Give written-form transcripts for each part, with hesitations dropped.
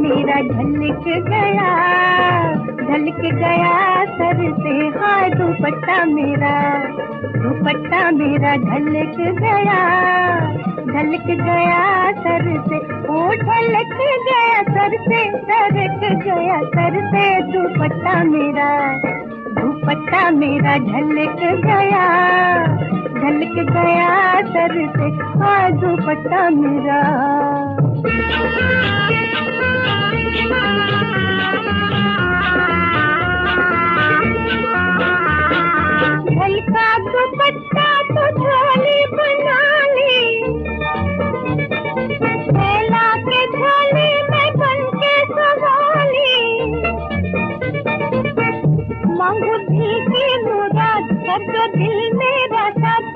मेरा झलक गया, झलक गया सर से। हाँ दुपट्टा मेरा झलक गया, झलक गया सर से। ओ झलक गया सर से, सरक गया सर से। दुपट्टा मेरा झलक गया, झलक गया सर से। हाँ दुपट्टा मेरा। झलका दुपट्टा तो झोली बना ली, फैला के झोली में बन के सवाली। मांगू भीगी मुराद, कर दो दिल मेरा साथ,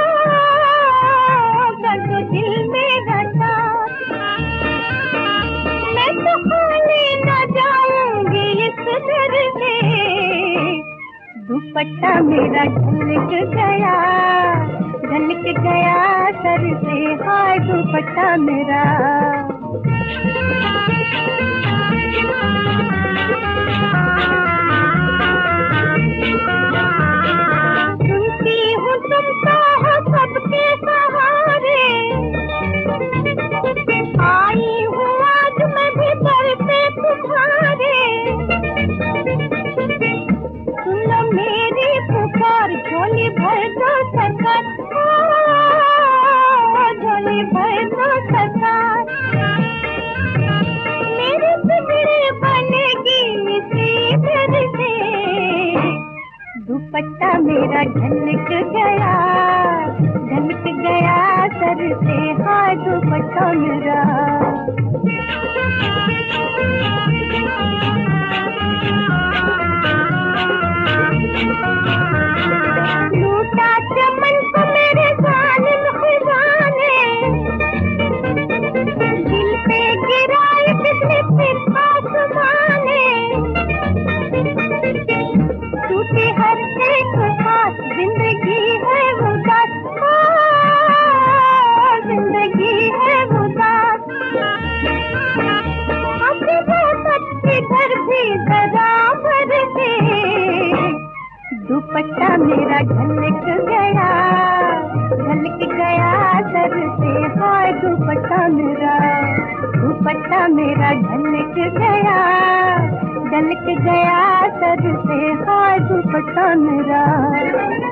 कर दो दिल मेरा साथ। मैं तो खाली न जाऊंगी इस घर में। दुपट्टा मेरा झलक गया, झलक गया सर से। हाय दुपट्टा मेरा। सुनती हूँ तुम तो हो सबके सहारे, आई हूँ आज मैं भी दर पे तुम्हारे। सुन लो मेरी पुकार, झोली भर दो सरकार, झोली भर दो सरकार। मेरी बिगड़ी बनेगी इसी घर से। दुपट्टा मेरा झलक गया, झलक गया सर से। हाँ दुपट्टा मेरा। लूटा चमन को मेरे जालिम खजाने, दिल पे गिराए बिजली फिर आसमाने। टूटी हर एक बात, जिंदगी है उदास, जिंदगी है उदास। अपने सच्चे घर भी जरा भर दे। दुपट्टा मेरा झलक गया, झलक गया सर से। हाय दुपट्टा मेरा झलक गया, झलक गया सर से। हाय दुपट्टा मेरा।